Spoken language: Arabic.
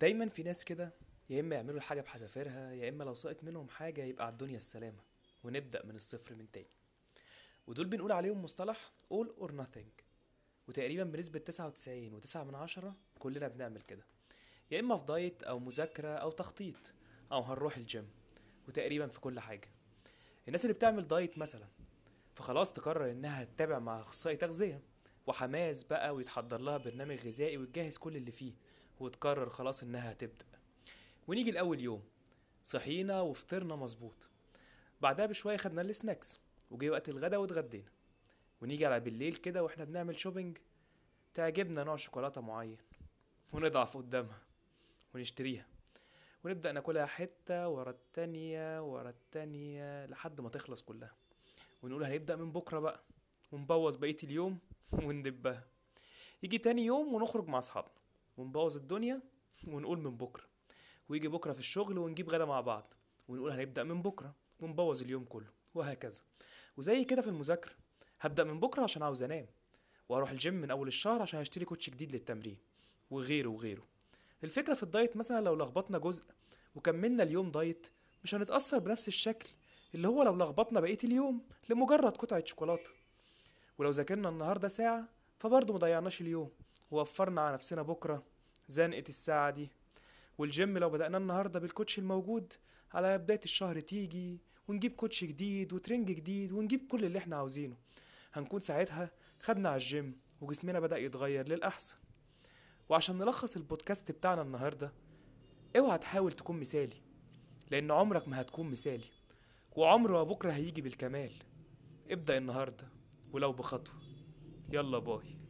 دايما في ناس كده، يا اما يعملوا الحاجه بحذافيرها، يا اما لو سقط منهم حاجه يبقى على الدنيا السلامه ونبدا من الصفر من تاني. ودول بنقول عليهم مصطلح all or nothing. وتقريبا بنسبه 99.9 كلنا بنعمل كده، يا اما في دايت او مذاكره او تخطيط او هنروح الجيم. وتقريبا في كل حاجه. الناس اللي بتعمل دايت مثلا فخلاص تقرر انها تتابع مع اخصائي تغذيه، وحماس بقى ويتحضر لها برنامج غذائي وتجهز كل اللي فيه، وتقرر خلاص انها تبدا. ونيجي الاول يوم، صحينا وفطرنا مظبوط، بعدها بشويه خدنا السناكس، وجي وقت الغدا واتغدينا. ونيجي على بالليل كده واحنا بنعمل شوبينج، تعجبنا نوع شوكولاته معين، ونضعف قدامها ونشتريها، ونبدأ ناكلها حتة ورا التانية ورا التانية لحد ما تخلص كلها، ونقول هنبدأ من بكرة بقى، ونبوظ بقية اليوم وندبها. يجي تاني يوم ونخرج مع أصحابنا ونبوظ الدنيا ونقول من بكرة. ويجي بكرة في الشغل ونجيب غدا مع بعض ونقول هنبدأ من بكرة ونبوظ اليوم كله، وهكذا. وزي كده في المذاكرة، هبدأ من بكرة عشان عاوز أنام، وهروح الجيم من أول الشهر عشان هشتري كوتش جديد للتمرين، وغيره وغيره. الفكرة في الدايت مثلا لو لخبطنا جزء وكملنا اليوم دايت، مش هنتأثر بنفس الشكل اللي هو لو لخبطنا بقية اليوم لمجرد قطعة شوكولاتة. ولو ذاكرنا النهاردة ساعة فبرضه مضيعناش اليوم، ووفرنا على نفسنا بكرة زنقة الساعة دي. والجيم لو بدأنا النهاردة بالكوتش الموجود، على بداية الشهر تيجي ونجيب كوتش جديد وترنج جديد ونجيب كل اللي احنا عاوزينه، هنكون ساعتها خدنا على الجيم وجسمنا بدأ يتغير للأحسن. وعشان نلخص البودكاست بتاعنا النهاردة، اوعى تحاول تكون مثالي، لأن عمرك ما هتكون مثالي، وعمر ما بكرة هيجي بالكمال. ابدأ النهاردة ولو بخطوة. يلا باي.